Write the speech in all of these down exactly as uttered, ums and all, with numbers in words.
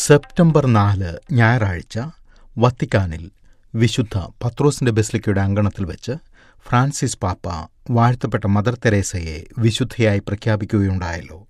September നാല് ഞായറാഴ്ച വത്തിക്കാനിൽ വിശുദ്ധ പത്രോസിന്റെ ബസിലിക്കയുടെ അങ്കണത്തിൽ വെച്ച് ഫ്രാൻസിസ് പാപ്പ വാഴ്ത്തപ്പെട്ട മദർ തെരേസയെ വിശുദ്ധയായി പ്രഖ്യാപിക്കുകയുണ്ടായല്ലോ.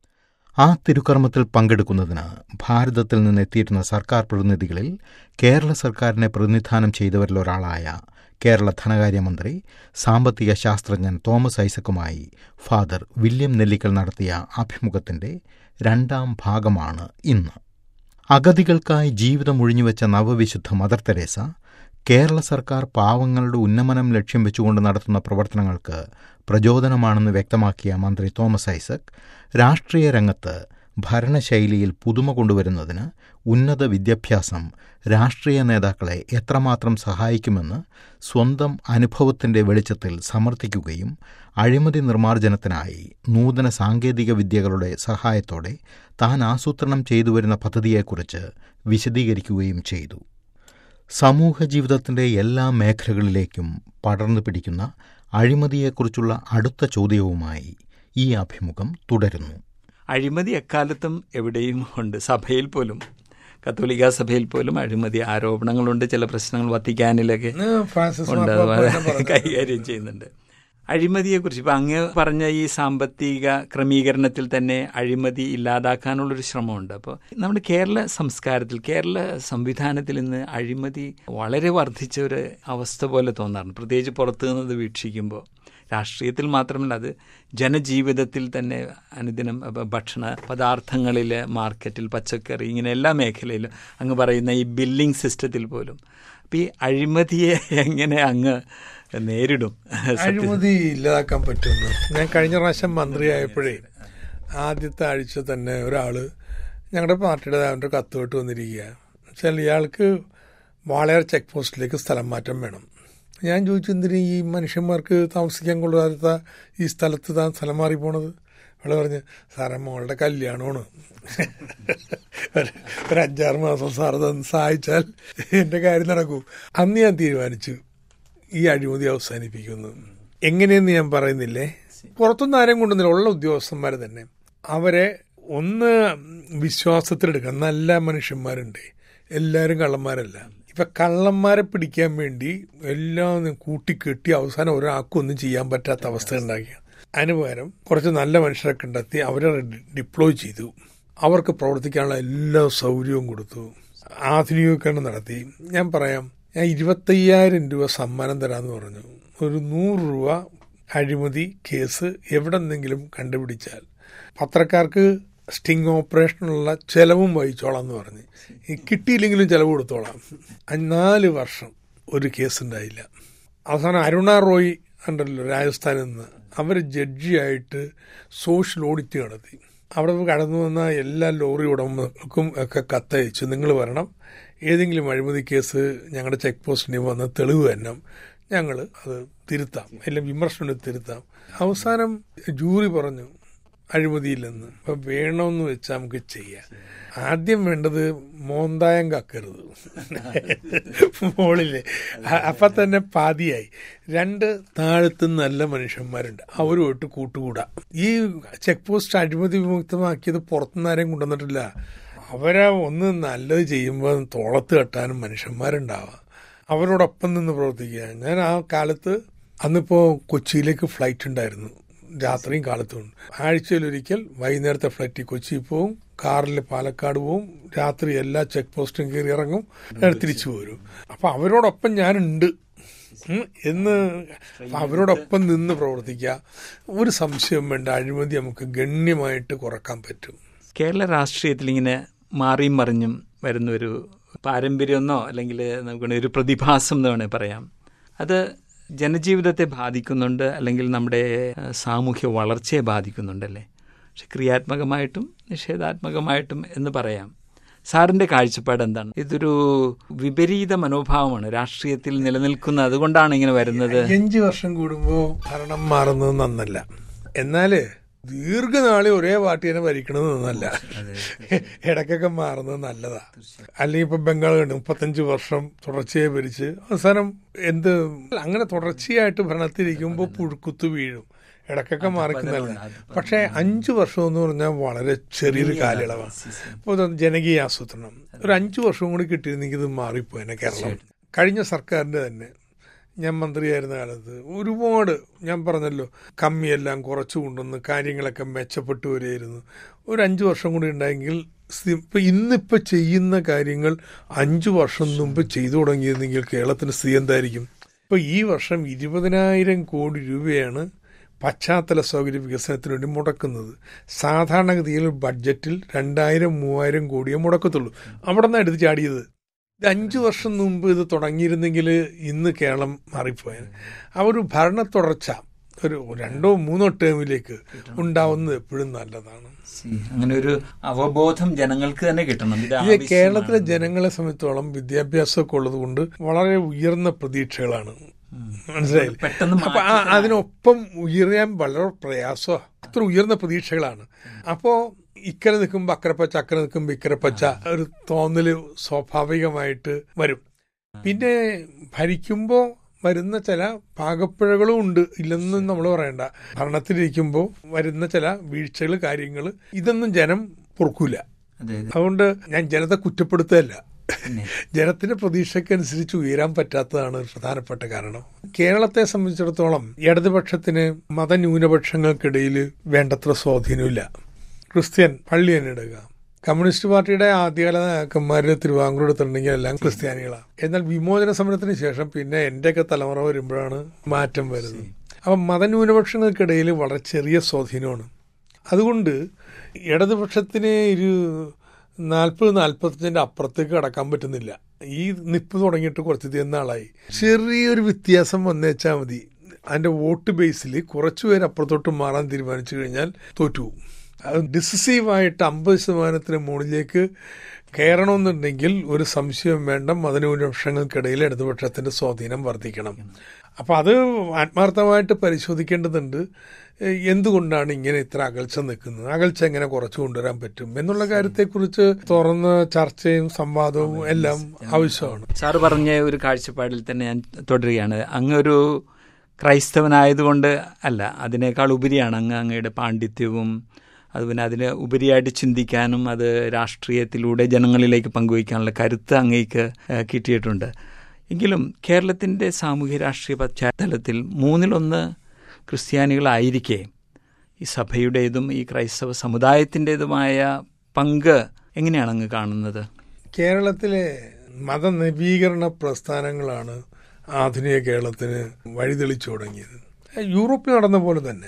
ആ തിരുക്കർമ്മത്തിൽ പങ്കെടുക്കുന്നതിന് ഭാരതത്തിൽ നിന്നെത്തിയിരുന്ന സർക്കാർ പ്രതിനിധികളിൽ കേരള സർക്കാരിനെ പ്രതിനിധാനം ചെയ്തവരിലൊരാളായ കേരള ധനകാര്യമന്ത്രി സാമ്പത്തിക ശാസ്ത്രജ്ഞൻ തോമസ് ഐസക്കുമായി ഫാദർ വില്യം നെല്ലിക്കൽ നടത്തിയ അഭിമുഖത്തിന്റെ രണ്ടാം ഭാഗമാണ് ഇന്ന്. അഗതികൾക്കായി ജീവിതം ഒഴിഞ്ഞുവെച്ച നവവിശുദ്ധ മദർ തെരേസ കേരള സർക്കാർ പാവങ്ങളുടെ ഉന്നമനം ലക്ഷ്യം വെച്ചുകൊണ്ട് നടത്തുന്ന പ്രവർത്തനങ്ങൾക്ക് പ്രചോദനമാണെന്ന് വ്യക്തമാക്കിയ മന്ത്രി തോമസ് ഐസക്, രാഷ്ട്രീയ രംഗത്ത് ഭരണശൈലിയിൽ പുതുമ കൊണ്ടുവരുന്നതിന് ഉന്നത വിദ്യാഭ്യാസം രാഷ്ട്രീയ നേതാക്കളെ എത്രമാത്രം സഹായിക്കുമെന്ന് സ്വന്തം അനുഭവത്തിന്റെ വെളിച്ചത്തിൽ സമർത്ഥിക്കുകയും അഴിമതി നിർമ്മാർജ്ജനത്തിനായി നൂതന സാങ്കേതിക വിദ്യകളുടെ സഹായത്തോടെ താൻ ആസൂത്രണം ചെയ്തുവരുന്ന പദ്ധതിയെക്കുറിച്ച് വിശദീകരിക്കുകയും ചെയ്തു. സമൂഹ ജീവിതത്തിന്റെ എല്ലാ മേഖലകളിലേക്കും പടർന്നു പിടിക്കുന്ന അഴിമതിയെക്കുറിച്ചുള്ള അടുത്ത ചോദ്യവുമായി ഈ അഭിമുഖം തുടരുന്നു. അഴിമതി എക്കാലത്തും എവിടെയും ഉണ്ട്. സഭയിൽ പോലും, കത്തോലിക്ക സഭയിൽ പോലും അഴിമതി ആരോപണങ്ങളുണ്ട്. ചില പ്രശ്നങ്ങൾ വത്തിക്കാനിലൊക്കെ ഉണ്ട്, കൈകാര്യം ചെയ്യുന്നുണ്ട്. അഴിമതിയെക്കുറിച്ച് ഇപ്പം അങ്ങ് പറഞ്ഞ ഈ സാമ്പത്തിക ക്രമീകരണത്തിൽ തന്നെ അഴിമതി ഇല്ലാതാക്കാനുള്ളൊരു ശ്രമമുണ്ട്. അപ്പോൾ നമ്മുടെ കേരള സംസ്കാരത്തിൽ, കേരള സംവിധാനത്തിൽ ഇന്ന് അഴിമതി വളരെ വർദ്ധിച്ച ഒരു അവസ്ഥ പോലെ തോന്നാറുണ്ട്, പ്രത്യേകിച്ച് പുറത്തു നിന്നത് വീക്ഷിക്കുമ്പോൾ. രാഷ്ട്രീയത്തിൽ മാത്രമല്ല, അത് ജനജീവിതത്തിൽ തന്നെ അനുദിനം ഭക്ഷണ പദാർത്ഥങ്ങളിൽ, മാർക്കറ്റിൽ, പച്ചക്കറി, ഇങ്ങനെ എല്ലാ മേഖലയിലും അങ്ങ് പറയുന്ന ഈ ബില്ലിംഗ് സിസ്റ്റത്തിൽ പോലും. അപ്പം ഈ അഴിമതിയെ എങ്ങനെ അങ്ങ് നേരിടും? അഴിമതി ഇല്ലാതാക്കാൻ പറ്റുന്നു. ഞാൻ കഴിഞ്ഞ പ്രാവശ്യം മന്ത്രിയായപ്പോഴേ ആദ്യത്തെ ആഴ്ച തന്നെ ഒരാള് ഞങ്ങളുടെ പാർട്ടിയുടെ അവൻ്റെ കത്തുമായിട്ട് വന്നിരിക്കുക. വെച്ചാൽ ഇയാൾക്ക് വാളയാർ ചെക്ക് പോസ്റ്റിലേക്ക് സ്ഥലം മാറ്റം വേണം. ഞാൻ ചോദിച്ചു, എന്തിന് ഈ മനുഷ്യന്മാർക്ക് താമസിക്കാൻ കൊള്ളാത്ത ഈ സ്ഥലത്ത് താൻ സ്ഥലം മാറി പോണത്? അവളെ പറഞ്ഞ്, സാറേ മോളുടെ കല്യാണമാണ്, ഒരു അഞ്ചാറ് മാസം സാറ് തന്ന് സഹായിച്ചാൽ എൻ്റെ കാര്യം നടക്കൂ. അന്ന് ഞാൻ തീരുമാനിച്ചു ഈ അഴിമതി അവസാനിപ്പിക്കുന്നത്. എങ്ങനെയെന്ന് ഞാൻ പറയുന്നില്ലേ, പുറത്തൊന്നും ആരെയും കൊണ്ടുവന്നില്ല, ഉള്ള ഉദ്യോഗസ്ഥന്മാർ തന്നെ. അവരെ ഒന്ന് വിശ്വാസത്തിലെടുക്കണം. നല്ല മനുഷ്യന്മാരുണ്ട്, എല്ലാവരും കള്ളന്മാരല്ല. ഇപ്പം കള്ളന്മാരെ പിടിക്കാൻ വേണ്ടി എല്ലാം കൂട്ടിക്കെട്ടി അവസാനം ഒരാൾക്കൊന്നും ചെയ്യാൻ പറ്റാത്ത അവസ്ഥ ഉണ്ടാക്കി. അതിന് പകരം കുറച്ച് നല്ല മനുഷ്യരെ കണ്ടെത്തി അവരെ ഡിപ്ലോയ് ചെയ്തു. അവർക്ക് പ്രവർത്തിക്കാനുള്ള എല്ലാ സൗകര്യവും കൊടുത്തു, ആധുനികീകരണം നടത്തി. ഞാൻ പറയാം, ഞാൻ ഇരുപത്തയ്യായിരം രൂപ സമ്മാനം തരാമെന്ന് പറഞ്ഞു. ഒരു നൂറ് രൂപ അഴിമതി കേസ് എവിടെ നിന്നെങ്കിലും കണ്ടുപിടിച്ചാൽ പത്രക്കാർക്ക് സ്റ്റിങ് ഓപ്പറേഷനുള്ള ചെലവും വഹിച്ചോളാം എന്ന് പറഞ്ഞ്, ഈ കിട്ടിയില്ലെങ്കിലും ചെലവ് കൊടുത്തോളാം. നാല് വർഷം ഒരു കേസ് ഉണ്ടായില്ല. അവസാനം അരുണ റോയ് ഉണ്ടല്ലോ രാജസ്ഥാനിൽ നിന്ന്, അവർ ജഡ്ജിയായിട്ട് സോഷ്യൽ ഓഡിറ്റ് നടത്തി. അവിടെ കടന്നു വന്ന എല്ലാ ലോറി ഉടമകൾക്കും ഒക്കെ കത്തയച്ചു, നിങ്ങൾ വരണം, ഏതെങ്കിലും അഴിമതി കേസ് ഞങ്ങളുടെ ചെക്ക് പോസ്റ്റിന് വന്ന് തെളിവ് തന്നെ ഞങ്ങൾ അത് തിരുത്താം, അല്ലെങ്കിൽ വിമർശനം തിരുത്താം. അവസാനം ജൂറി പറഞ്ഞു അഴിമതിയില്ലെന്ന്. അപ്പം വേണമെന്ന് വെച്ചാൽ നമുക്ക് ചെയ്യാം. ആദ്യം വേണ്ടത് മോന്തായം കക്കരുത് മോളില്. അപ്പം തന്നെ പാതിയായി. രണ്ട് താഴത്ത് നല്ല മനുഷ്യന്മാരുണ്ട്, അവരുമായിട്ട് കൂട്ടുകൂടാ. ഈ ചെക്ക് പോസ്റ്റ് അഴിമതി വിമുക്തമാക്കിയത് പുറത്തുനിന്നാരെയും കൊണ്ടുവന്നിട്ടില്ല. അവരെ ഒന്ന് നല്ലത് ചെയ്യുമ്പോൾ തോളത്ത് കെട്ടാനും മനുഷ്യന്മാരുണ്ടാവാം, അവരോടൊപ്പം നിന്ന് പ്രവർത്തിക്കുക. ഞാൻ ആ കാലത്ത് അന്നിപ്പോൾ കൊച്ചിയിലേക്ക് ഫ്ലൈറ്റ് ഉണ്ടായിരുന്നു, രാത്രിയും കാലത്തും. ആഴ്ചയിലൊരിക്കൽ വൈകുന്നേരത്തെ ഫ്ലൈറ്റിൽ കൊച്ചി പോവും, കാറിൽ പാലക്കാട് പോവും, രാത്രി എല്ലാ ചെക്ക് പോസ്റ്റും കയറി ഇറങ്ങും, തിരിച്ചു പോരും. അപ്പം അവരോടൊപ്പം ഞാനുണ്ട് എന്ന് അവരോടൊപ്പം നിന്ന് പ്രവർത്തിക്കുക. ഒരു സംശയം വേണ്ട, അഴിമതി നമുക്ക് ഗണ്യമായിട്ട് കുറക്കാൻ പറ്റും. കേരള രാഷ്ട്രീയത്തിൽ ഇങ്ങനെ മാറിയും മറിഞ്ഞും വരുന്നൊരു പാരമ്പര്യമെന്നോ അല്ലെങ്കിൽ നമുക്ക് ഒരു പ്രതിഭാസം എന്ന് വേണേൽ പറയാം. അത് ജനജീവിതത്തെ ബാധിക്കുന്നുണ്ട്, അല്ലെങ്കിൽ നമ്മുടെ സാമൂഹ്യ വളർച്ചയെ ബാധിക്കുന്നുണ്ടല്ലേ. പക്ഷെ ക്രിയാത്മകമായിട്ടും നിഷേധാത്മകമായിട്ടും എന്ന് പറയാം. സാറിൻ്റെ കാഴ്ചപ്പാട് എന്താണ്? ഇതൊരു വിപരീത മനോഭാവമാണ് രാഷ്ട്രീയത്തിൽ നിലനിൽക്കുന്നത്, അതുകൊണ്ടാണ് ഇങ്ങനെ വരുന്നത്. അഞ്ച് വർഷം കൂടുമ്പോൾ ഭരണം മാറുന്നത് നന്നല്ല, എന്നാൽ ദീർഘനാളെ ഒരേ പാർട്ടി തന്നെ ഭരിക്കണത് നന്നല്ല, ഇടയ്ക്കൊക്കെ മാറുന്നത് നല്ലതാ. അല്ലെങ്കിൽ ഇപ്പൊ ബംഗാൾ കണ്ടു മുപ്പത്തഞ്ച് വർഷം തുടർച്ചയായി ഭരിച്ച് അവസാനം എന്ത് അങ്ങനെ തുടർച്ചയായിട്ട് ഭരണത്തിരിക്കുമ്പോൾ പുഴുക്കുത്തു വീഴും. ഇടയ്ക്കൊക്കെ മാറിക്കുന്നതല്ല. പക്ഷേ അഞ്ചു വർഷം എന്ന് പറഞ്ഞാൽ വളരെ ചെറിയൊരു കാലയളവാണ്. ഇപ്പോൾ ജനകീയ ആസൂത്രണം ഒരു അഞ്ചു വർഷവും കൂടി കിട്ടിയിരുന്നെങ്കിൽ ഇത് മാറിപ്പോയെന്നെ കേരളം. കഴിഞ്ഞ സർക്കാരിൻ്റെ തന്നെ ഞാൻ മന്ത്രിയായിരുന്ന കാലത്ത് ഒരുപാട്, ഞാൻ പറഞ്ഞല്ലോ, കമ്മിയെല്ലാം കുറച്ചു കൊണ്ടുവന്ന് കാര്യങ്ങളൊക്കെ മെച്ചപ്പെട്ടു വരികയായിരുന്നു. ഒരു അഞ്ചു വർഷം കൂടി ഉണ്ടായെങ്കിൽ ഇപ്പം ഇന്നിപ്പോൾ ചെയ്യുന്ന കാര്യങ്ങൾ അഞ്ചു വർഷം മുമ്പ് ചെയ്തു തുടങ്ങിയിരുന്നെങ്കിൽ കേരളത്തിന് സ്ഥിതി എന്തായിരിക്കും? ഇപ്പോൾ ഈ വർഷം ഇരുപതിനായിരം കോടി രൂപയാണ് പശ്ചാത്തല സൗകര്യ വികസനത്തിന് വേണ്ടി മുടക്കുന്നത്. സാധാരണഗതിയിൽ ബഡ്ജറ്റിൽ രണ്ടായിരം മൂവായിരം കോടിയേ മുടക്കത്തുള്ളൂ. അവിടെ നിന്നാണ് എടുത്ത് ചാടിയത്. ഇത് അഞ്ചു വർഷം മുമ്പ് ഇത് തുടങ്ങിയിരുന്നെങ്കിൽ ഇന്ന് കേരളം മാറിപ്പോയാൽ. ആ ഒരു ഭരണ തുടർച്ച ഒരു രണ്ടോ മൂന്നോ ടേമിലേക്ക് ഉണ്ടാവുന്നത് എപ്പോഴും നല്ലതാണ്. അങ്ങനെ ഒരു അവബോധം ജനങ്ങൾക്ക് തന്നെ കിട്ടണം. ഇത് കേരളത്തിലെ ജനങ്ങളെ സംബന്ധിച്ചോളം വിദ്യാഭ്യാസമൊക്കെ ഉള്ളത് കൊണ്ട് വളരെ ഉയർന്ന പ്രതീക്ഷകളാണ്. മനസ്സിലായില്ലേ? അപ്പൊ അതിനൊപ്പം ഉയരാൻ വളരെ പ്രയാസമാണ്. അത്ര ഉയർന്ന പ്രതീക്ഷകളാണ്. അപ്പോ ഇക്കരെ നിൽക്കുമ്പോൾ അക്കരപ്പച്ച, അക്കരെ നിൽക്കുമ്പോൾ ഇക്കരപ്പച്ച ഒരു തോന്നല് സ്വാഭാവികമായിട്ട് വരും. പിന്നെ ഭരിക്കുമ്പോൾ വരുന്ന ചില പാകപ്പിഴകളും ഉണ്ട്, ഇല്ലെന്നും നമ്മൾ പറയണ്ട. ഭരണത്തിലിരിക്കുമ്പോൾ വരുന്ന ചില വീഴ്ചകൾ, കാര്യങ്ങൾ, ഇതൊന്നും ജനം പൊറുക്കൂല. അതുകൊണ്ട് ഞാൻ ജനത്തെ കുറ്റപ്പെടുത്തുകയല്ല, ജനത്തിന്റെ പ്രതീക്ഷയ്ക്കനുസരിച്ച് ഉയരാൻ പറ്റാത്തതാണ് ഒരു പ്രധാനപ്പെട്ട കാരണം. കേരളത്തെ സംബന്ധിച്ചിടത്തോളം ഇടതുപക്ഷത്തിന് മതന്യൂനപക്ഷങ്ങൾക്കിടയിൽ വേണ്ടത്ര സ്വാധീനമില്ല. ക്രിസ്ത്യൻ പള്ളി തന്നെ എടുക്കുക. കമ്മ്യൂണിസ്റ്റ് പാർട്ടിയുടെ ആദ്യകാല നേതാക്കന്മാര് തിരുവാങ്കൂർ എടുത്തിട്ടുണ്ടെങ്കിൽ എല്ലാം ക്രിസ്ത്യാനികളാണ്. എന്നാൽ വിമോചന സമരത്തിന് ശേഷം പിന്നെ എന്റെയൊക്കെ തലമുറ വരുമ്പോഴാണ് മാറ്റം വരുന്നത്. അപ്പം മതന്യൂനപക്ഷങ്ങൾക്കിടയിൽ വളരെ ചെറിയ സ്വാധീനമാണ്. അതുകൊണ്ട് ഇടതുപക്ഷത്തിന് ഒരു നാൽപ്പത് നാൽപ്പത്തഞ്ചിന്റെ അപ്പുറത്തേക്ക് കടക്കാൻ പറ്റുന്നില്ല. ഈ നിപ്പ് തുടങ്ങിയിട്ട് കുറച്ച് നാളായി. ചെറിയൊരു വ്യത്യാസം വന്നേച്ചാൽ മതി, അതിന്റെ വോട്ട് ബേസിൽ കുറച്ചുപേര് അപ്പുറത്തോട്ട് മാറാൻ തീരുമാനിച്ചു കഴിഞ്ഞാൽ തോറ്റുപോകും. അത് ഡിസിസീവായിട്ട് അമ്പത് ശതമാനത്തിന് മുകളിലേക്ക് കയറണമെന്നുണ്ടെങ്കിൽ ഒരു സംശയം വേണ്ട, മതന്യൂനപക്ഷങ്ങൾക്കിടയിൽ ഇടതുപക്ഷത്തിന്റെ സ്വാധീനം വർദ്ധിക്കണം. അപ്പം അത് ആത്മാർത്ഥമായിട്ട് പരിശോധിക്കേണ്ടതുണ്ട്. എന്തുകൊണ്ടാണ് ഇങ്ങനെ ഇത്ര അകൽച്ച നിൽക്കുന്നത്, അകൽച്ച എങ്ങനെ കുറച്ചു കൊണ്ടുവരാൻ പറ്റും എന്നുള്ള കാര്യത്തെക്കുറിച്ച് തുറന്ന ചർച്ചയും സംവാദവും എല്ലാം ആവശ്യമാണ്. സാറ് പറഞ്ഞ ഒരു കാഴ്ചപ്പാടിൽ തന്നെ ഞാൻ തുടരുകയാണ്. അങ്ങൊരു ക്രൈസ്തവനായതുകൊണ്ട് അല്ല, അതിനേക്കാൾ ഉപരിയാണ് അങ്ങ് അങ്ങയുടെ പാണ്ഡിത്യവും അതുപിന്നെ അതിന് ഉപരിയായിട്ട് ചിന്തിക്കാനും അത് രാഷ്ട്രീയത്തിലൂടെ ജനങ്ങളിലേക്ക് പങ്കുവയ്ക്കാനുള്ള കരുത്ത് അങ്ങേക്ക് കിട്ടിയിട്ടുണ്ട്. എങ്കിലും കേരളത്തിൻ്റെ സാമൂഹ്യ രാഷ്ട്രീയ പശ്ചാത്തലത്തിൽ മൂന്നിലൊന്ന് ക്രിസ്ത്യാനികളായിരിക്കെ ഈ സഭയുടേതും ഈ ക്രൈസ്തവ സമുദായത്തിൻ്റെതുമായ പങ്ക് എങ്ങനെയാണ് അങ്ങ് കാണുന്നത്? കേരളത്തിലെ മതനവീകരണ പ്രസ്ഥാനങ്ങളാണ് ആധുനിക കേരളത്തിന് വഴിതെളിച്ചു തുടങ്ങിയത്. യൂറോപ്പിൽ നടന്ന പോലെ തന്നെ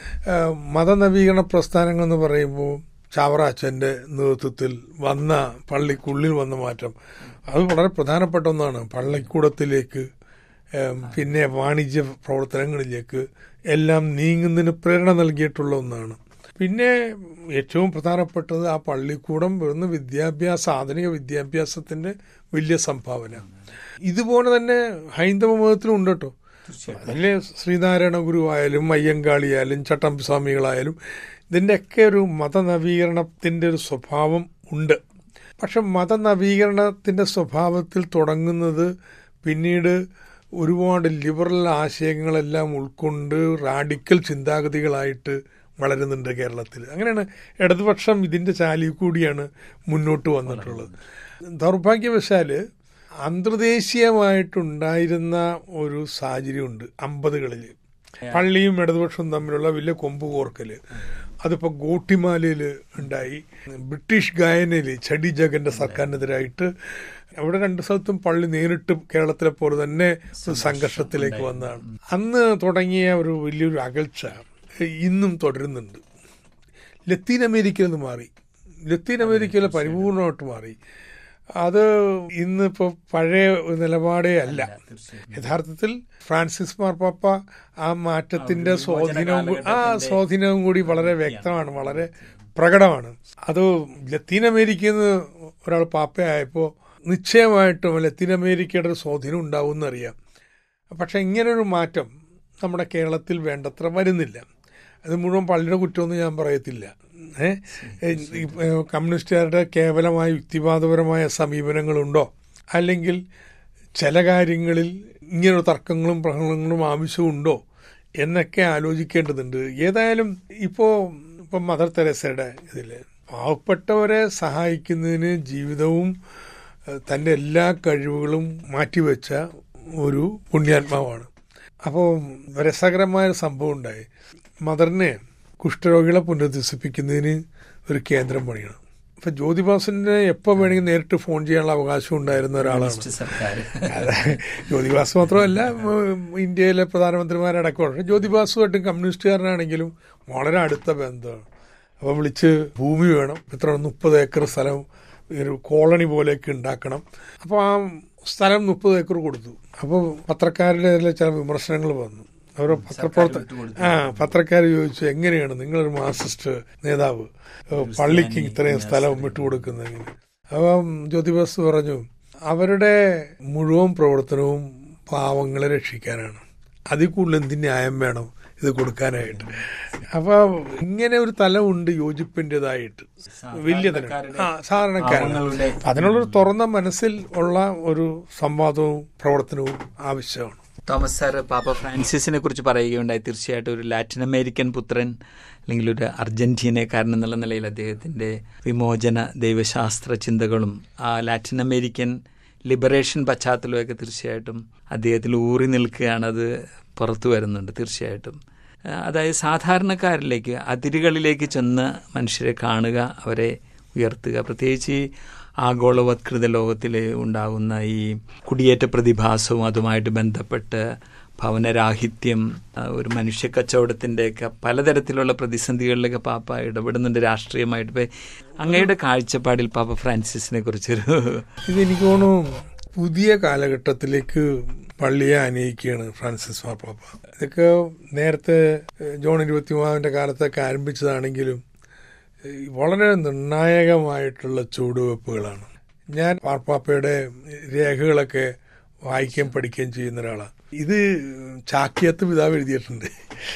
മതനവീകരണ പ്രസ്ഥാനങ്ങൾ എന്ന് പറയുമ്പോൾ ചാവറാച്ചൻ്റെ നേതൃത്വത്തിൽ വന്ന പള്ളിക്കുള്ളിൽ വന്ന മാറ്റം അത് വളരെ പ്രധാനപ്പെട്ട ഒന്നാണ്. പള്ളിക്കൂടത്തിലേക്ക് പിന്നെ വാണിജ്യ പ്രവർത്തനങ്ങളിലേക്ക് എല്ലാം നീങ്ങുന്നതിന് പ്രേരണ നൽകിയിട്ടുള്ള ഒന്നാണ്. പിന്നെ ഏറ്റവും പ്രധാനപ്പെട്ടത് ആ പള്ളിക്കൂടം വരുന്ന വിദ്യാഭ്യാസ ആധുനിക വിദ്യാഭ്യാസത്തിന്റെ വലിയ സംഭാവന. ഇതുപോലെ തന്നെ ഹൈന്ദവ മതത്തിലും ഉണ്ട് കേട്ടോ. അതിലെ ശ്രീനാരായണ ഗുരു ആയാലും അയ്യങ്കാളിയായാലും ചട്ടമ്പിസ്വാമികളായാലും ഇതിൻ്റെയൊക്കെ ഒരു മതനവീകരണത്തിൻ്റെ ഒരു സ്വഭാവം ഉണ്ട്. പക്ഷെ മതനവീകരണത്തിൻ്റെ സ്വഭാവത്തിൽ തുടങ്ങുന്നത് പിന്നീട് ഒരുപാട് ലിബറൽ ആശയങ്ങളെല്ലാം ഉൾക്കൊണ്ട് റാഡിക്കൽ ചിന്താഗതികളായിട്ട് വളരുന്നുണ്ട് കേരളത്തിൽ. അങ്ങനെയാണ് ഇടതുപക്ഷം ഇതിൻ്റെ ചാലിൽ കൂടിയാണ് മുന്നോട്ട് വന്നിട്ടുള്ളത്. ദൗർഭാഗ്യവശാല് അന്തർദേശീയമായിട്ടുണ്ടായിരുന്ന ഒരു സാഹചര്യമുണ്ട് അമ്പതുകളിൽ. പള്ളിയും ഇടതുപക്ഷവും തമ്മിലുള്ള വലിയ കൊമ്പ് കോർക്കല് അതിപ്പോൾ ഗോട്ടിമാലയിൽ ഉണ്ടായി. ബ്രിട്ടീഷ് ഗായനയിൽ ചടി ജഗന്റെ സർക്കാരിനെതിരായിട്ട് അവിടെ രണ്ട് സ്ഥലത്തും പള്ളി നേരിട്ട് കേരളത്തിലെ പോലെ തന്നെ സംഘർഷത്തിലേക്ക് വന്നതാണ്. അന്ന് തുടങ്ങിയ ഒരു വലിയൊരു അകൽച്ച ഇന്നും തുടരുന്നുണ്ട്. ലത്തീൻ അമേരിക്കയിൽ നിന്ന് മാറി, ലത്തീൻ അമേരിക്കയിൽ പരിപൂർണമായിട്ട് മാറി. അത് ഇന്നിപ്പോൾ പഴയ നിലപാടേ അല്ല. യഥാർത്ഥത്തിൽ ഫ്രാൻസിസ് മാർപ്പാപ്പ ആ മാറ്റത്തിന്റെ സ്വാധീനവും ആ സ്വാധീനവും കൂടി വളരെ വ്യക്തമാണ്, വളരെ പ്രകടമാണ്. അത് ലത്തീൻ അമേരിക്കയിൽ നിന്ന് ഒരാൾ പാപ്പയായപ്പോൾ നിശ്ചയമായിട്ടും ലത്തീൻ അമേരിക്കയുടെ ഒരു സ്വാധീനം ഉണ്ടാവും എന്നറിയാം. പക്ഷെ ഇങ്ങനൊരു മാറ്റം നമ്മുടെ കേരളത്തിൽ വേണ്ടത്ര വരുന്നില്ല. അത് മുഴുവൻ പള്ളിയുടെ കുറ്റമൊന്നും ഞാൻ പറയത്തില്ല. ഏഹ് കമ്മ്യൂണിസ്റ്റുകാരുടെ കേവലമായ യുക്തിവാദപരമായ സമീപനങ്ങളുണ്ടോ, അല്ലെങ്കിൽ ചില കാര്യങ്ങളിൽ ഇങ്ങനൊരു തർക്കങ്ങളും പ്രഹളങ്ങളും ആവശ്യമുണ്ടോ എന്നൊക്കെ ആലോചിക്കേണ്ടതുണ്ട്. ഏതായാലും ഇപ്പോൾ ഇപ്പം മദർ തെരേസയുടെ ഇതിൽ പാവപ്പെട്ടവരെ സഹായിക്കുന്നതിന് ജീവിതവും തൻ്റെ എല്ലാ കഴിവുകളും മാറ്റിവെച്ച ഒരു പുണ്യാത്മാവാണ്. അപ്പോൾ രസകരമായ സംഭവം ഉണ്ടായി. മദറിനെ കുഷ്ഠരോഗികളെ പുനരധിവസിപ്പിക്കുന്നതിന് ഒരു കേന്ദ്രം പണിയണം. അപ്പൊ ജ്യോതിബാസിനെ എപ്പോൾ വേണമെങ്കിൽ നേരിട്ട് ഫോൺ ചെയ്യാനുള്ള അവകാശം ഉണ്ടായിരുന്ന ഒരാളാണ്. ജ്യോതിബാസ് മാത്രമല്ല, ഇന്ത്യയിലെ പ്രധാനമന്ത്രിമാരടക്കമാണ്. ജ്യോതിബാസുമായിട്ടും കമ്മ്യൂണിസ്റ്റുകാരനാണെങ്കിലും വളരെ അടുത്ത ബന്ധമാണ്. അപ്പോൾ വിളിച്ച് ഭൂമി വേണം, ഇത്ര മുപ്പത് ഏക്കർ സ്ഥലം ഒരു കോളനി പോലെയൊക്കെ ഉണ്ടാക്കണം. അപ്പോൾ ആ സ്ഥലം മുപ്പത് ഏക്കർ കൊടുത്തു. അപ്പോൾ പത്രക്കാരുടെ ചില വിമർശനങ്ങൾ വന്നു. അവർ പത്രപ്രവർത്തക ആ പത്രക്കാർ ചോദിച്ചു, എങ്ങനെയാണ് നിങ്ങളൊരു മാർക്സിസ്റ്റ് നേതാവ് പള്ളിക്ക് ഇത്രയും സ്ഥലം വിട്ടുകൊടുക്കുന്നത് എങ്ങനെ? അപ്പം ജ്യോതിബാസ് പറഞ്ഞു, അവരുടെ മുഴുവൻ പ്രവർത്തനവും പാവങ്ങളെ രക്ഷിക്കാനാണ്. അതിൽ കൂടുതൽ എന്ത് ന്യായം വേണം ഇത് കൊടുക്കാനായിട്ട്? അപ്പൊ ഇങ്ങനെ ഒരു തലമുണ്ട് യോജിപ്പിൻ്റെതായിട്ട്, വലിയ തലം. ആ സാധാരണക്കാരാണ്. അതിനുള്ളൊരു തുറന്ന മനസ്സിൽ ഉള്ള ഒരു സംവാദവും പ്രവർത്തനവും ആവശ്യമാണ്. തോമസ് സാർ പാപ്പ ഫ്രാൻസിസിനെ കുറിച്ച് പറയുകയുണ്ടായി. തീർച്ചയായിട്ടും ഒരു ലാറ്റിൻ അമേരിക്കൻ പുത്രൻ അല്ലെങ്കിൽ ഒരു അർജന്റീനക്കാരൻ എന്നുള്ള നിലയിൽ അദ്ദേഹത്തിൻ്റെ വിമോചന ദൈവശാസ്ത്ര ചിന്തകളും ആ ലാറ്റിൻ അമേരിക്കൻ ലിബറേഷൻ പശ്ചാത്തലമൊക്കെ തീർച്ചയായിട്ടും അദ്ദേഹത്തിൽ ഊറി നിൽക്കുകയാണ്. അത് പുറത്തു വരുന്നുണ്ട് തീർച്ചയായിട്ടും. അതായത് സാധാരണക്കാരിലേക്ക്, അതിരുകളിലേക്ക് ചെന്ന് മനുഷ്യരെ കാണുക, അവരെ ഉയർത്തുക. പ്രത്യേകിച്ച് ആഗോളവത്കൃത ലോകത്തിൽ ഉണ്ടാകുന്ന ഈ കുടിയേറ്റ പ്രതിഭാസവും അതുമായിട്ട് ബന്ധപ്പെട്ട് ഭവനരാഹിത്യം, ഒരു മനുഷ്യ കച്ചവടത്തിൻ്റെയൊക്കെ പലതരത്തിലുള്ള പ്രതിസന്ധികളിലൊക്കെ പാപ്പ ഇടപെടുന്നുണ്ട് രാഷ്ട്രീയമായിട്ട്. ഇപ്പം അങ്ങയുടെ കാഴ്ചപ്പാടിൽ പാപ്പ ഫ്രാൻസിസിനെ കുറിച്ചൊരു ഇതെനിക്ക് തോന്നുന്നു പുതിയ കാലഘട്ടത്തിലേക്ക് പള്ളിയെ അനയിക്കുകയാണ് ഫ്രാൻസിസ് മാർപ്പാപ്പ. ഇതൊക്കെ നേരത്തെ ജോൺ ഇരുപത്തിമൂന്നാമൻ്റെ കാലത്തൊക്കെ ആരംഭിച്ചതാണെങ്കിലും വളരെ നിർണായകമായിട്ടുള്ള ചുവടുവെപ്പുകളാണ്. ഞാൻ മാർപ്പാപ്പയുടെ രേഖകളൊക്കെ വായിക്കുകയും പഠിക്കുകയും ചെയ്യുന്ന ഒരാളാണ്. ഇത് ചാക്യാത്ത് പിതാവ് എഴുതിയിട്ടുണ്ട്.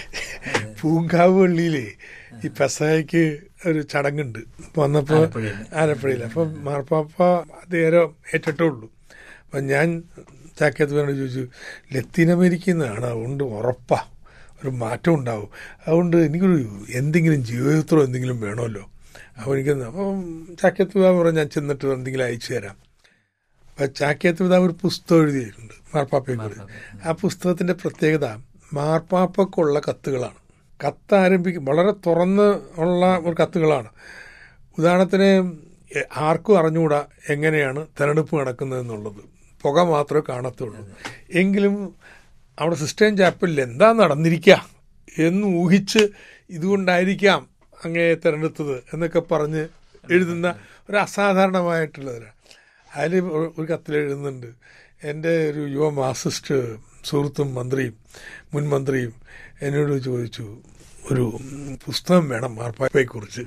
പൂങ്കാവ് പള്ളിയിലെ ഈ പെസഹയ്ക്ക് ഒരു ചടങ്ങുണ്ട് വന്നപ്പോൾ ആലപ്പുഴയിൽ. അപ്പം മാർപ്പാപ്പ അദ്ദേഹം ഏറ്റിട്ടുള്ളൂ. അപ്പം ഞാൻ ചാക്യാത്ത് പിതാവിനോട് ചോദിച്ചു, ലത്തീൻ അമേരിക്കയിൽ നിന്നാണ്, അതുകൊണ്ട് ഉറപ്പാ ഒരു മാറ്റം ഉണ്ടാവും, അതുകൊണ്ട് എനിക്കൊരു എന്തെങ്കിലും ജീവിതത്തിലോ എന്തെങ്കിലും വേണമല്ലോ. അപ്പോൾ എനിക്ക് അപ്പം ചാക്യാത്ത് പിതാവ് പറഞ്ഞാൽ ഞാൻ ചെന്നിട്ട് എന്തെങ്കിലും അയച്ചു തരാം. അപ്പം ചാക്യാത്ത് പിതാവ് ഒരു പുസ്തകം എഴുതിയിട്ടുണ്ട് മാർപ്പാപ്പയെക്കുറിച്ച്. ആ പുസ്തകത്തിൻ്റെ പ്രത്യേകത മാർപ്പാപ്പക്കുള്ള കത്തുകളാണ്. കത്ത് ആരംഭിക്കും വളരെ തുറന്ന് ഉള്ള ഒരു കത്തുകളാണ്. ഉദാഹരണത്തിന് ആർക്കും അറിഞ്ഞുകൂടാ എങ്ങനെയാണ് തെരഞ്ഞെടുപ്പ് നടക്കുന്നതെന്നുള്ളത്, പുക മാത്രമേ കാണത്തുള്ളൂ. എങ്കിലും അവിടെ സിസ്റ്റേൻ ചാപ്പലിൽ എന്താ നടന്നിരിക്കുക എന്ന് ഊഹിച്ച് ഇതുകൊണ്ടായിരിക്കാം അങ്ങേ തിരഞ്ഞെടുത്തത് എന്നൊക്കെ പറഞ്ഞ് എഴുതുന്ന ഒരു അസാധാരണമായിട്ടുള്ളവരാണ്. അതിൽ ഒരു കത്തിൽ എഴുതുന്നുണ്ട്, എൻ്റെ ഒരു യുവ മാർക്സിസ്റ്റ് സുഹൃത്തും മന്ത്രിയും മുൻ മന്ത്രിയും എന്നോട് ചോദിച്ചു, ഒരു പുസ്തകം വേണം മാർപ്പാപ്പയെക്കുറിച്ച്.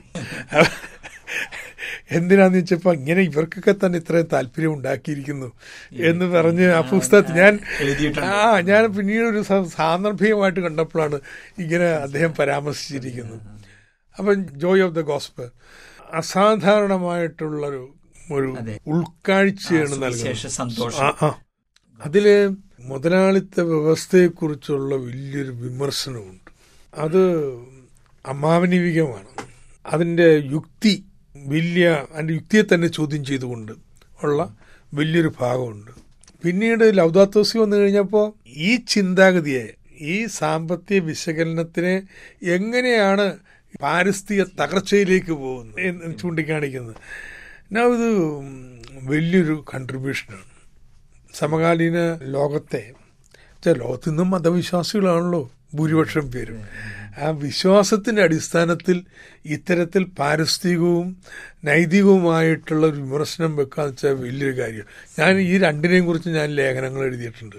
എന്തിനാന്ന് വെച്ചപ്പോൾ ഇങ്ങനെ ഇവർക്കൊക്കെ തന്നെ ഇത്രയും താല്പര്യം ഉണ്ടാക്കിയിരിക്കുന്നു എന്ന് പറഞ്ഞ് ആ പുസ്തകത്തിൽ ഞാൻ ആ ഞാൻ പിന്നീട് ഒരു സാന്ദർഭികമായിട്ട് കണ്ടപ്പോഴാണ് ഇങ്ങനെ അദ്ദേഹം പരാമർശിച്ചിരിക്കുന്നത്. അപ്പം ജോയ് ഓഫ് ദ ഗോസ്പൽ അസാധാരണമായിട്ടുള്ളൊരു ഒരു ഉൾക്കാഴ്ചയാണ് നൽകുന്നത്. ആ അതില് മുതലാളിത്ത വ്യവസ്ഥയെക്കുറിച്ചുള്ള വലിയൊരു വിമർശനമുണ്ട്. അത് അമാനവികമാണ്. അതിൻ്റെ യുക്തി വലിയ അതിൻ്റെ യുക്തിയെ തന്നെ ചോദ്യം ചെയ്തുകൊണ്ട് ഉള്ള വലിയൊരു ഭാഗമുണ്ട്. പിന്നീട് ലൗദാത്തോ സി വന്നു കഴിഞ്ഞപ്പോൾ ഈ ചിന്താഗതിയെ, ഈ സാമ്പത്തിക വിശകലനത്തിനെ എങ്ങനെയാണ് പാരിസ്ഥിതിക തകർച്ചയിലേക്ക് പോകുന്നത് എന്ന് ചൂണ്ടിക്കാണിക്കുന്നത്. ഞാൻ ഇത് വലിയൊരു കൺട്രിബ്യൂഷനാണ്. സമകാലീന ലോകത്തെ ലോകത്തു നിന്നും മതവിശ്വാസികളാണല്ലോ ഭൂരിപക്ഷം പേരും. ആ വിശ്വാസത്തിൻ്റെ അടിസ്ഥാനത്തിൽ ഇത്തരത്തിൽ പാരിസ്ഥിതികവും നൈതികവുമായിട്ടുള്ള ഒരു വിമർശനം വെക്കാന്ന് വെച്ചാൽ വലിയൊരു കാര്യം. ഞാൻ ഈ രണ്ടിനെയും കുറിച്ച് ഞാൻ ലേഖനങ്ങൾ എഴുതിയിട്ടുണ്ട്.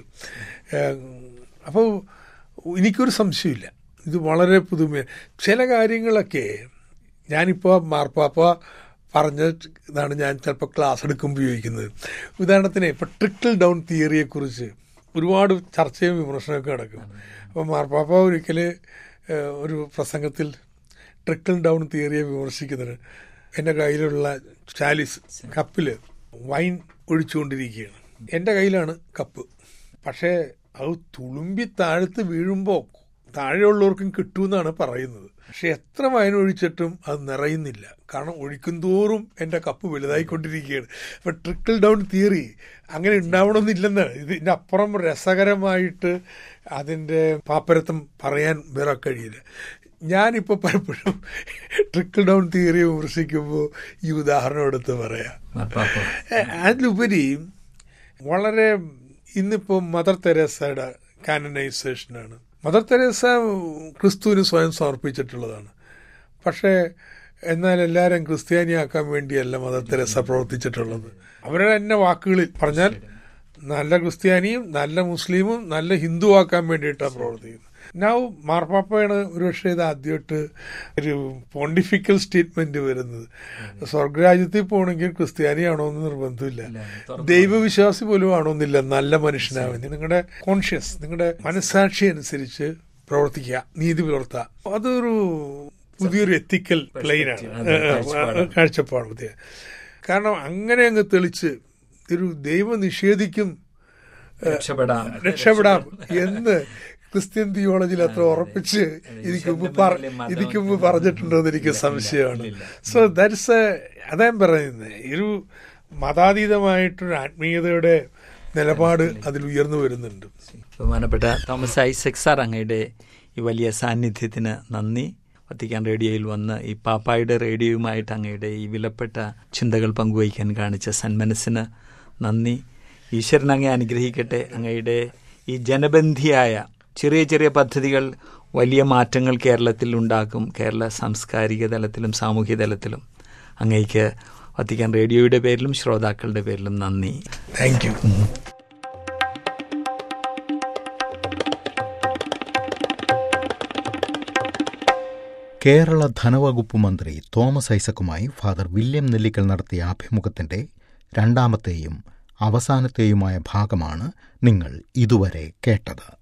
അപ്പോൾ എനിക്കൊരു സംശയമില്ല, ഇത് വളരെ പുതുമ. ചില കാര്യങ്ങളൊക്കെ ഞാനിപ്പോൾ മാർപ്പാപ്പ പറഞ്ഞ ഇതാണ് ഞാൻ ചിലപ്പോൾ ക്ലാസ് എടുക്കുമ്പോൾ ഉപയോഗിക്കുന്നത്. ഉദാഹരണത്തിന് ഇപ്പോൾ ട്രിക്കിൾ ഡൗൺ തിയറിയെക്കുറിച്ച് ഒരുപാട് ചർച്ചയും വിമർശനമൊക്കെ നടക്കും. അപ്പോൾ മാർപ്പാപ്പ ഒരിക്കൽ ഒരു പ്രസംഗത്തിൽ ട്രിക്കിൾ ഡൗൺ തിയറിയെ വിമർശിക്കുന്നത്, എൻ്റെ കയ്യിലുള്ള ചാലിസ് കപ്പിൽ വൈൻ ഒഴിച്ചുകൊണ്ടിരിക്കുകയാണ്. എൻ്റെ കയ്യിലാണ് കപ്പ്, പക്ഷേ അത് തുളുമ്പി താഴ്ത്ത് വീഴുമ്പോൾ താഴെയുള്ളവർക്കും കിട്ടുമെന്നാണ് പറയുന്നത്. പക്ഷെ എത്ര വയന ഒഴിച്ചിട്ടും അത് നിറയുന്നില്ല. കാരണം ഒഴിക്കും തോറും എൻ്റെ കപ്പ് വലുതായിക്കൊണ്ടിരിക്കുകയാണ്. അപ്പം ട്രിക്കിൾ ഡൗൺ തിയറി അങ്ങനെ ഉണ്ടാവണമെന്നില്ലെന്നാണ്. ഇതിൻ്റെ അപ്പുറം രസകരമായിട്ട് അതിൻ്റെ പാപ്പരത്വം പറയാൻ വേറെ കഴിയില്ല. ഞാനിപ്പോൾ പലപ്പോഴും ട്രിക്കിൾ ഡൗൺ തിയറി വിമർശിക്കുമ്പോൾ ഈ ഉദാഹരണം എടുത്ത് പറയാം. അതിലുപരി വളരെ ഇന്നിപ്പോൾ മദർ തെരേസയുടെ കാനനൈസേഷനാണ്. മദർ തെരേസ ക്രിസ്തുവിന് സ്വയം സമർപ്പിച്ചിട്ടുള്ളതാണ്. പക്ഷേ എന്നാൽ എല്ലാവരും ക്രിസ്ത്യാനിയാക്കാൻ വേണ്ടിയല്ല മദർ തെരേസ പ്രവർത്തിച്ചിട്ടുള്ളത്. അവരുടെ തന്നെ വാക്കുകളിൽ പറഞ്ഞാൽ നല്ല ക്രിസ്ത്യാനിയും നല്ല മുസ്ലിമും നല്ല ഹിന്ദുവാക്കാൻ വേണ്ടിയിട്ടാണ് പ്രവർത്തിക്കുന്നത്. നൗ മാർപ്പാപ്പയാണ് ഒരുപക്ഷെ ഇത് ആദ്യമായിട്ട് ഒരു പോണ്ടിഫിക്കൽ സ്റ്റേറ്റ്മെന്റ് വരുന്നത്. സ്വർഗരാജ്യത്തിൽ പോകണമെങ്കിൽ ക്രിസ്ത്യാനിയാണോ എന്ന് നിർബന്ധമില്ല, ദൈവവിശ്വാസി പോലും ആണോന്നില്ല, നല്ല മനുഷ്യനാവും. നിങ്ങളുടെ കോൺഷ്യസ്, നിങ്ങളുടെ മനസ്സാക്ഷി അനുസരിച്ച് പ്രവർത്തിക്കുക, നീതി പുലർത്തുക. അതൊരു പുതിയൊരു എത്തിക്കൽ പ്ലെയിനാണ്, കാഴ്ചപ്പാട്. കാരണം അങ്ങനെ അങ്ങ് തെളിച്ച് ഒരു ദൈവം നിഷേധിക്കും രക്ഷപ്പെടാം എന്ന് ക്രിസ്ത്യൻ തിയോളജിയിൽ അത്ര ഉറപ്പിച്ച് ഇതിക്ക് മുമ്പ് ഇതിക്ക് മുമ്പ് പറഞ്ഞിട്ടുണ്ടോ എന്ന് എനിക്ക് സംശയമാണ്. സോ ദാറ്റ്സ് അതാ പറയുന്നത്, ഒരു മതാതീതമായിട്ടൊരു ആത്മീയതയുടെ നിലപാട് അതിൽ ഉയർന്നു വരുന്നുണ്ട്. ബഹുമാനപ്പെട്ട തോമസ് ഐസക് സാർ, അങ്ങയുടെ ഈ വലിയ സാന്നിധ്യത്തിന് നന്ദി. വത്തിക്കാൻ റേഡിയോയിൽ വന്ന് ഈ പാപ്പായുടെ റേഡിയോയുമായിട്ട് അങ്ങയുടെ ഈ വിലപ്പെട്ട ചിന്തകൾ പങ്കുവയ്ക്കാൻ കാണിച്ച സന്മനസ്സിന് നന്ദി. ഈശ്വരൻ അങ്ങയെ അനുഗ്രഹിക്കട്ടെ. അങ്ങയുടെ ഈ ജനബന്ധിയായ ചെറിയ ചെറിയ പദ്ധതികൾ വലിയ മാറ്റങ്ങൾ കേരളത്തിൽ ഉണ്ടാക്കും. കേരള സാംസ്കാരിക തലത്തിലും സാമൂഹ്യ തലത്തിലും അങ്ങേക്ക് വത്തിക്കാൻ റേഡിയോയുടെ പേരിലും ശ്രോതാക്കളുടെ പേരിലും നന്ദി. Thank you. കേരള ധനവകുപ്പ് മന്ത്രി തോമസ് ഐസക്കുമായി ഫാദർ വില്യം നെല്ലിക്കൽ നടത്തിയ അഭിമുഖത്തിന്റെ രണ്ടാമത്തെയും അവസാനത്തെയുമായ ഭാഗമാണ് നിങ്ങൾ ഇതുവരെ കേട്ടത്.